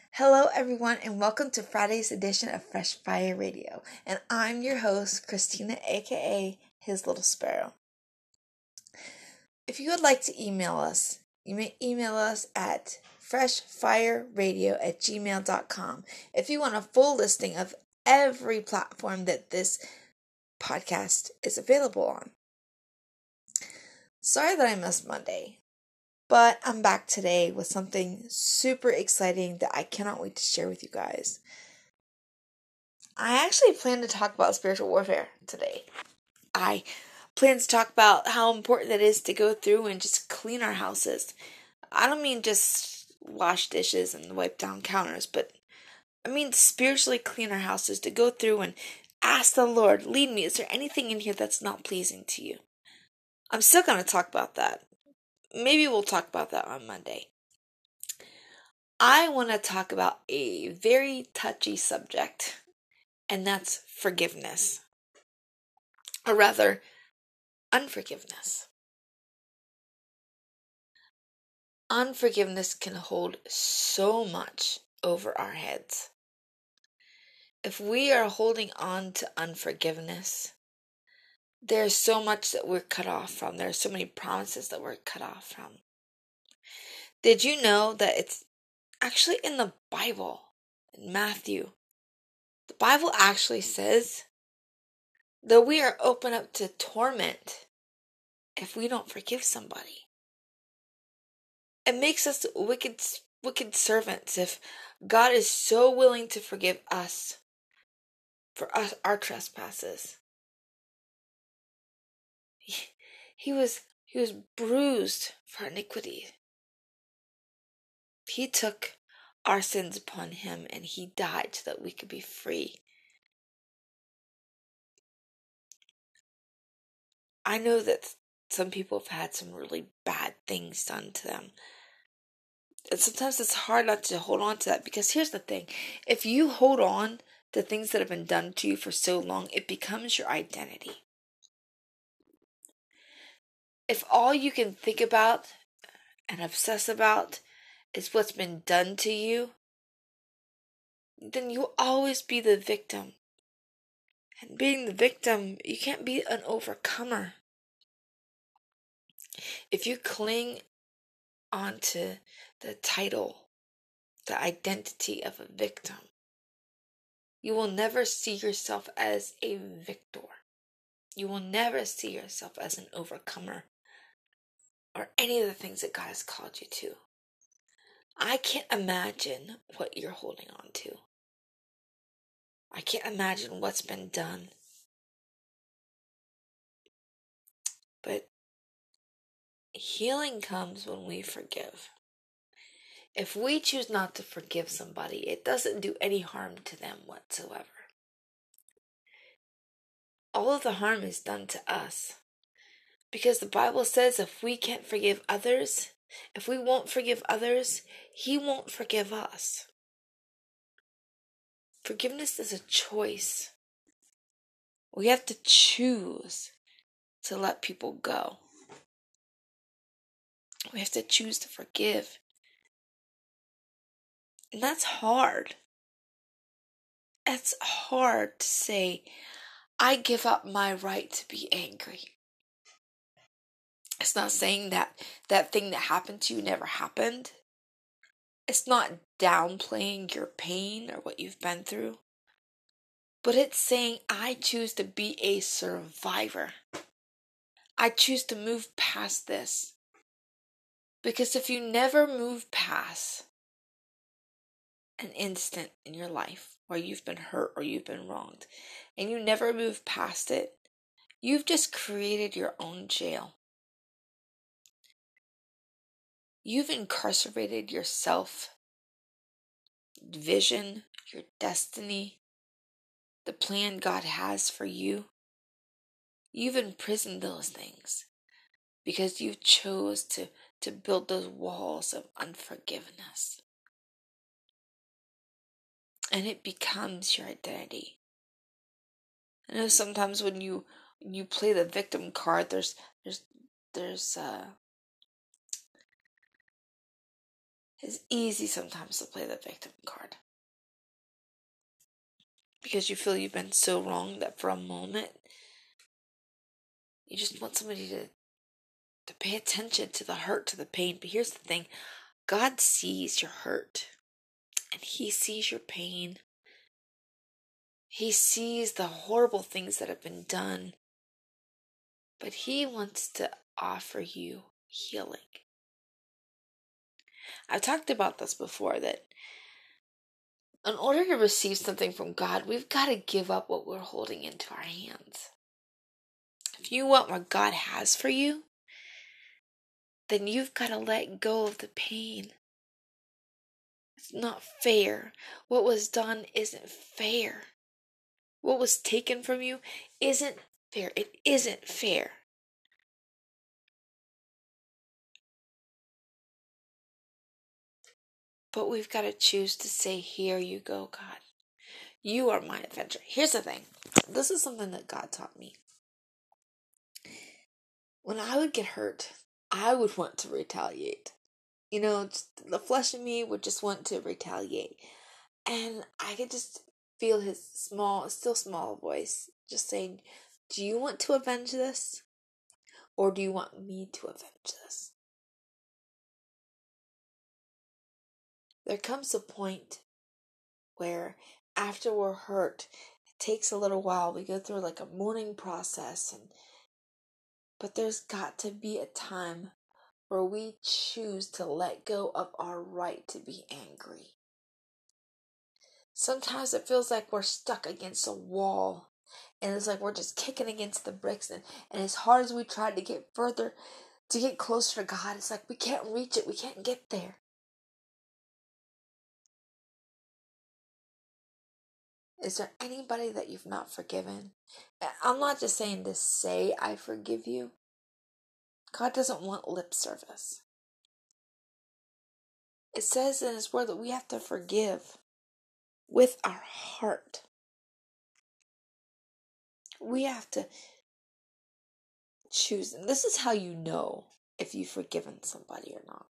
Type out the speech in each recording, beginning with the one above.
Hello, everyone, and welcome to Friday's edition of Fresh Fire Radio. And I'm your host, Christina, aka His Little Sparrow. If you would like to email us, you may email us at freshfireradio@gmail.com. If you want a full listing of every platform that this podcast is available on. Sorry that I missed Monday, but I'm back today with something super exciting that I cannot wait to share with you guys. I actually plan to talk about spiritual warfare today. I plan to talk about how important it is to go through and just clean our houses. I don't mean just wash dishes and wipe down counters, but I mean spiritually clean our houses, to go through and ask the Lord, lead me. Is there anything in here that's not pleasing to you? I'm still going to talk about that. Maybe we'll talk about that on Monday. I want to talk about a very touchy subject, and that's forgiveness. Or rather, unforgiveness. Unforgiveness can hold so much over our heads. If we are holding on to unforgiveness, there's so much that we're cut off from. There are so many promises that we're cut off from. Did you know that it's actually in the Bible, in Matthew? The Bible actually says that we are open up to torment if we don't forgive somebody. It makes us wicked servants if God is so willing to forgive us for us our trespasses. He was bruised for iniquity. He took our sins upon him and he died so that we could be free. I know that some people have had some really bad things done to them. And sometimes it's hard not to hold on to that, because here's the thing. If you hold on to things that have been done to you for so long, it becomes your identity. If all you can think about and obsess about is what's been done to you, then you'll always be the victim. And being the victim, you can't be an overcomer. If you cling onto the title, the identity of a victim, you will never see yourself as a victor. You will never see yourself as an overcomer or any of the things that God has called you to. I can't imagine what you're holding on to. I can't imagine what's been done. But healing comes when we forgive. If we choose not to forgive somebody, it doesn't do any harm to them whatsoever. All of the harm is done to us. Because the Bible says if we can't forgive others, if we won't forgive others, He won't forgive us. Forgiveness is a choice. We have to choose to let people go. We have to choose to forgive. And that's hard. It's hard to say, I give up my right to be angry. It's not saying that that thing that happened to you never happened. It's not downplaying your pain or what you've been through. But it's saying, I choose to be a survivor. I choose to move past this. Because if you never move past an instant in your life where you've been hurt or you've been wronged, and you never move past it, you've just created your own jail. You've incarcerated yourself, vision, your destiny, the plan God has for you. You've imprisoned those things because you chose to build those walls of unforgiveness. And it becomes your identity. I know sometimes when you play the victim card, there's It's easy sometimes to play the victim card. Because you feel you've been so wrong that for a moment, you just want somebody to pay attention to the hurt, to the pain. But here's the thing. God sees your hurt. And He sees your pain. He sees the horrible things that have been done. But He wants to offer you healing. I've talked about this before, that in order to receive something from God, we've got to give up what we're holding into our hands. If you want what God has for you, then you've got to let go of the pain. It's not fair. What was done isn't fair. What was taken from you isn't fair. It isn't fair. But we've got to choose to say, here you go, God. You are my adventure. Here's the thing. This is something that God taught me. When I would get hurt, I would want to retaliate. The flesh in me would just want to retaliate. And I could just feel His still small voice just saying, do you want to avenge this? Or do you want me to avenge this? There comes a point where after we're hurt, it takes a little while. We go through like a mourning process. But there's got to be a time where we choose to let go of our right to be angry. Sometimes it feels like we're stuck against a wall. And it's like we're just kicking against the bricks. And as hard as we try to get further, to get closer to God, it's like we can't reach it. We can't get there. Is there anybody that you've not forgiven? I'm not just saying to say, I forgive you. God doesn't want lip service. It says in His Word that we have to forgive with our heart. We have to choose. And this is how you know if you've forgiven somebody or not.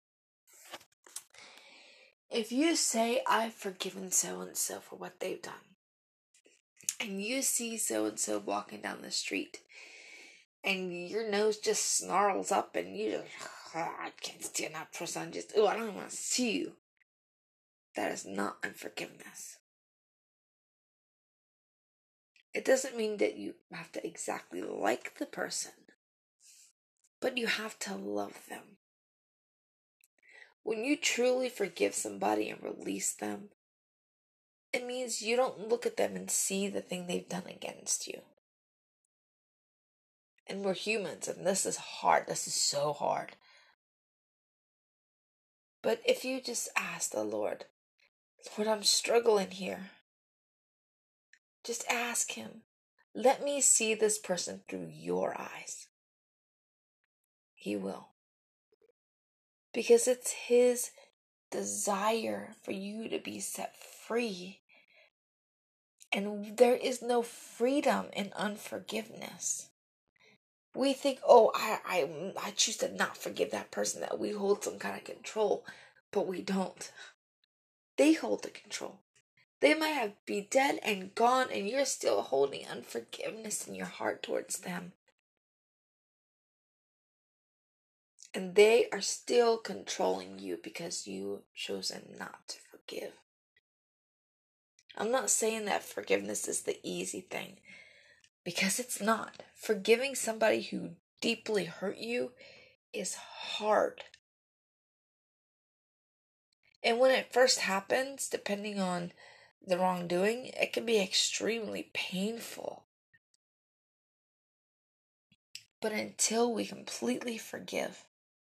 If you say, I've forgiven so-and-so for what they've done, and you see so-and-so walking down the street, and your nose just snarls up, and you just, I can't stand that person, I don't even want to see you. That is not unforgiveness. It doesn't mean that you have to exactly like the person, but you have to love them. When you truly forgive somebody and release them, it means you don't look at them and see the thing they've done against you. And we're humans, and this is hard. This is so hard. But if you just ask the Lord, I'm struggling here. Just ask Him, let me see this person through your eyes. He will. Because it's His desire for you to be set free. And there is no freedom in unforgiveness. We think, I choose to not forgive that person, that we hold some kind of control, but we don't. They hold the control. They might be dead and gone, and you're still holding unforgiveness in your heart towards them. And they are still controlling you because you've chosen not to forgive. I'm not saying that forgiveness is the easy thing, because it's not. Forgiving somebody who deeply hurt you is hard. And when it first happens, depending on the wrongdoing, it can be extremely painful. But until we completely forgive,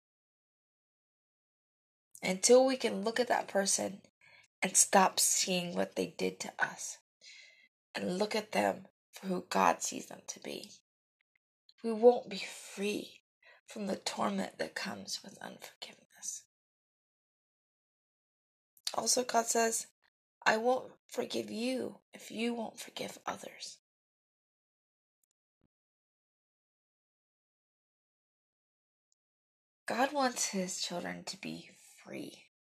until we can look at that person and stop seeing what they did to us and look at them for who God sees them to be, we won't be free from the torment that comes with unforgiveness. Also, God says, I won't forgive you if you won't forgive others. God wants His children to be free.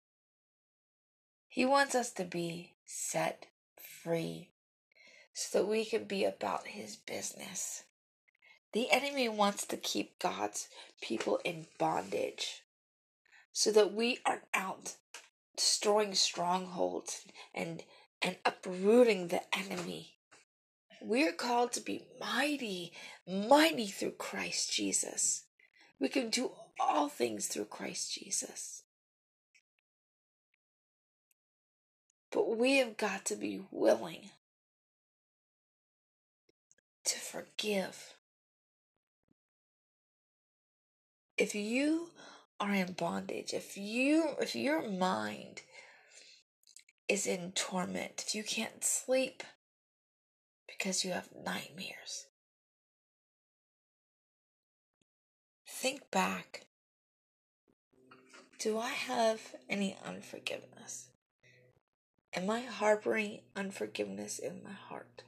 He wants us to be set free so that we can be about His business. The enemy wants to keep God's people in bondage so that we are out destroying strongholds and uprooting the enemy. We're called to be mighty, mighty through Christ Jesus. We can do all things through Christ Jesus. But we have got to be willing to forgive. If you are in bondage, if your mind is in torment, if you can't sleep because you have nightmares, think back. Do I have any unforgiveness? Am I harboring unforgiveness in my heart?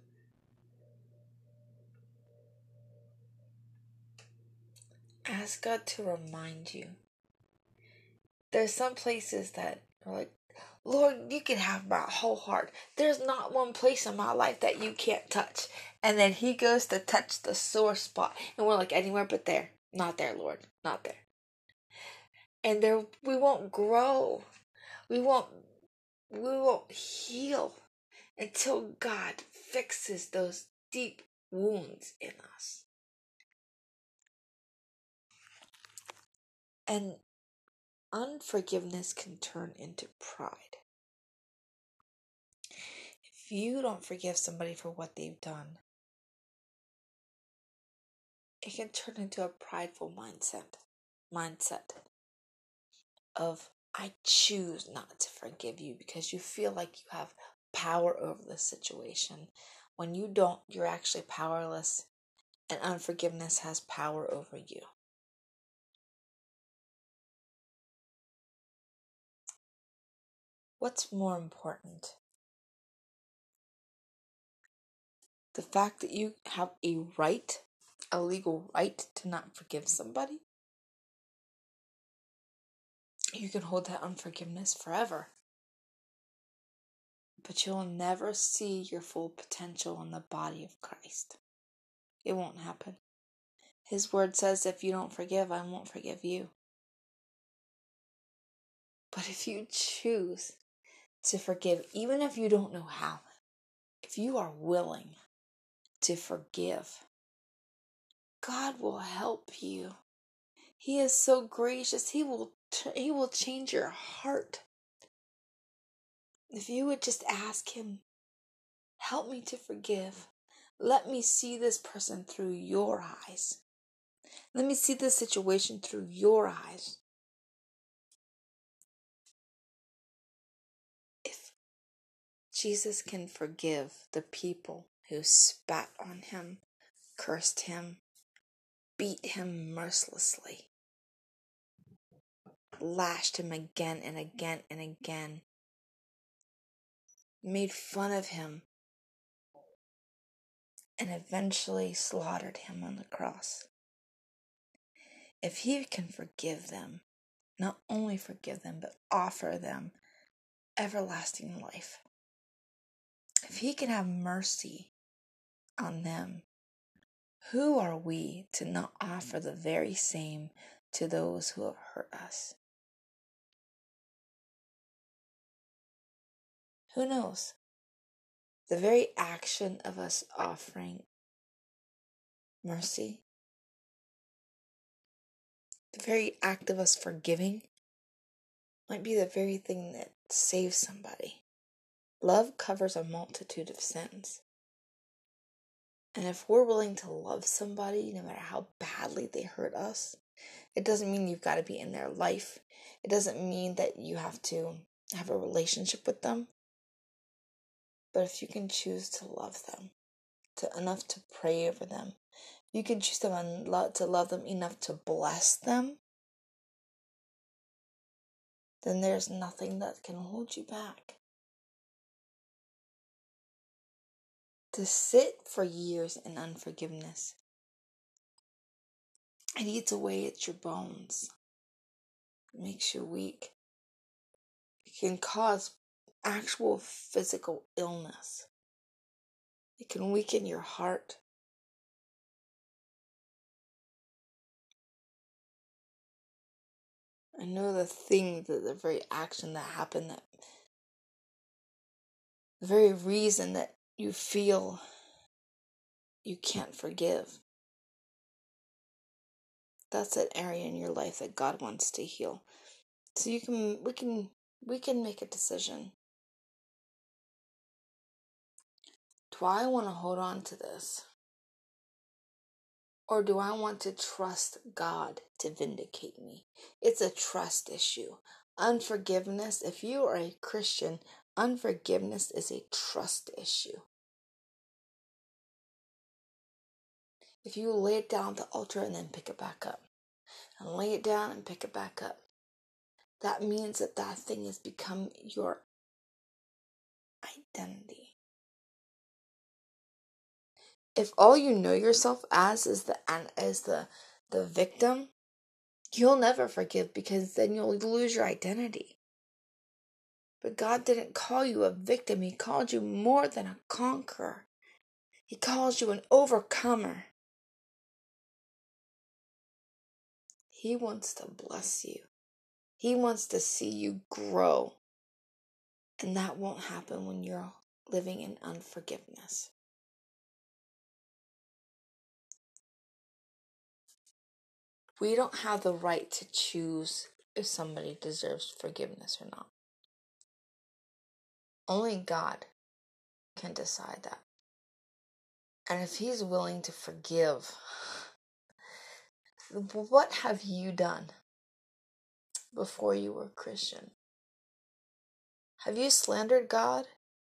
Ask God to remind you. There's some places that are like, Lord, you can have my whole heart. There's not one place in my life that you can't touch. And then He goes to touch the sore spot. And we're like, anywhere but there. Not there, Lord. Not there. And there we won't grow. We won't heal until God fixes those deep wounds in us. And unforgiveness can turn into pride. If you don't forgive somebody for what they've done, it can turn into a prideful mindset of, I choose not to forgive you, because you feel like you have power over the situation. When you don't, you're actually powerless, and unforgiveness has power over you. What's more important? The fact that you have a legal right to not forgive somebody? You can hold that unforgiveness forever, but you'll never see your full potential in the body of Christ. It won't happen. His word says, if you don't forgive, I won't forgive you. But if you choose to forgive, even if you don't know how, if you are willing to forgive, God will help you. He is so gracious. He will change your heart. If you would just ask Him, help me to forgive. Let me see this person through your eyes. Let me see this situation through your eyes. If Jesus can forgive the people who spat on Him, cursed Him, beat Him mercilessly, lashed Him again and again and again, made fun of Him, and eventually slaughtered Him on the cross. If He can forgive them, not only forgive them, but offer them everlasting life, if He can have mercy on them, who are we to not offer the very same to those who have hurt us? Who knows? The very action of us offering mercy, the very act of us forgiving, might be the very thing that saves somebody. Love covers a multitude of sins. And if we're willing to love somebody, no matter how badly they hurt us, it doesn't mean you've got to be in their life. It doesn't mean that you have to have a relationship with them. But if you can choose to love them, enough to pray over them, you can choose to love them enough to bless them, then there's nothing that can hold you back. To sit for years in unforgiveness, it eats away at your bones. It makes you weak. It can cause actual physical illness. It can weaken your heart. I know the very action that happened, that the very reason that you feel you can't forgive. That's an area in your life that God wants to heal. So we can make a decision. Do I want to hold on to this? Or do I want to trust God to vindicate me? It's a trust issue. Unforgiveness, if you are a Christian, unforgiveness is a trust issue. If you lay it down at the altar and then pick it back up, and lay it down and pick it back up, that means that thing has become your identity. If all you know yourself as is the victim, you'll never forgive, because then you'll lose your identity. But God didn't call you a victim. He called you more than a conqueror. He calls you an overcomer. He wants to bless you. He wants to see you grow. And that won't happen when you're living in unforgiveness. We don't have the right to choose if somebody deserves forgiveness or not. Only God can decide that. And if He's willing to forgive, what have you done before you were a Christian? Have you slandered God?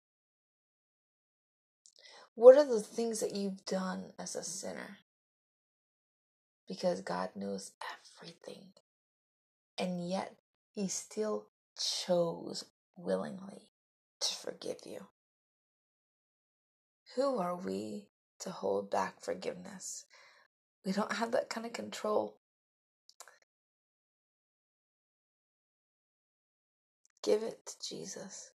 What are the things that you've done as a sinner? Because God knows everything. And yet He still chose willingly to forgive you. Who are we to hold back forgiveness? We don't have that kind of control. Give it to Jesus.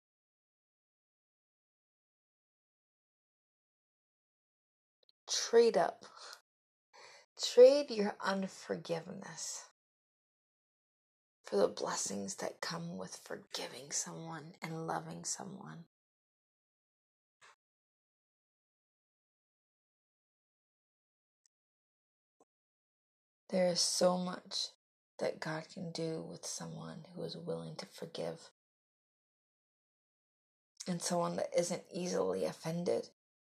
Trade up. Trade your unforgiveness for the blessings that come with forgiving someone and loving someone. There is so much that God can do with someone who is willing to forgive, and someone that isn't easily offended,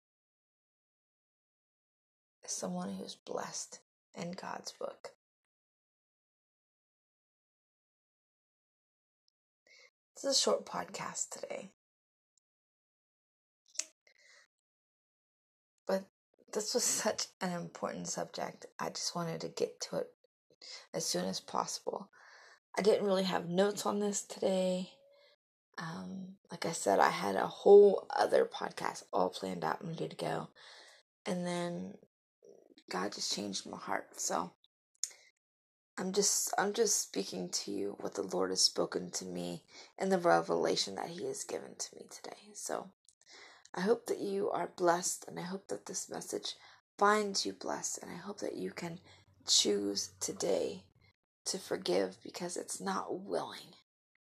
someone who's blessed in God's book. This is a short podcast today, but this was such an important subject. I just wanted to get to it as soon as possible. I didn't really have notes on this today. Like I said, I had a whole other podcast all planned out and ready to go. And then God just changed my heart. So I'm just speaking to you what the Lord has spoken to me and the revelation that He has given to me today. So I hope that you are blessed, and I hope that this message finds you blessed, and I hope that you can choose today to forgive, because it's not willing.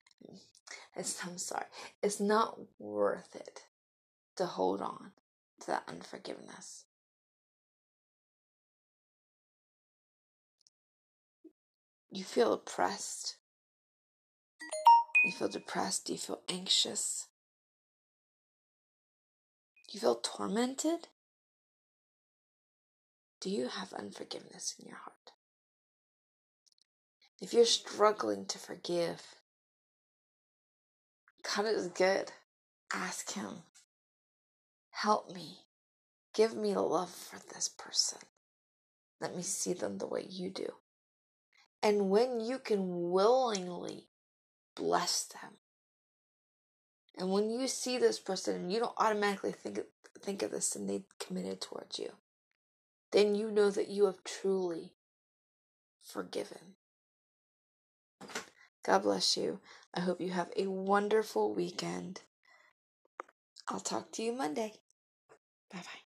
It's not worth it to hold on to that unforgiveness. You feel oppressed. You feel depressed. You feel anxious. You feel tormented. Do you have unforgiveness in your heart? If you're struggling to forgive, God is good. Ask Him, help me. Give me love for this person. Let me see them the way you do. And when you can willingly bless them, and when you see this person and you don't automatically think of the sin they committed towards you, then you know that you have truly forgiven. God bless you. I hope you have a wonderful weekend. I'll talk to you Monday. Bye bye.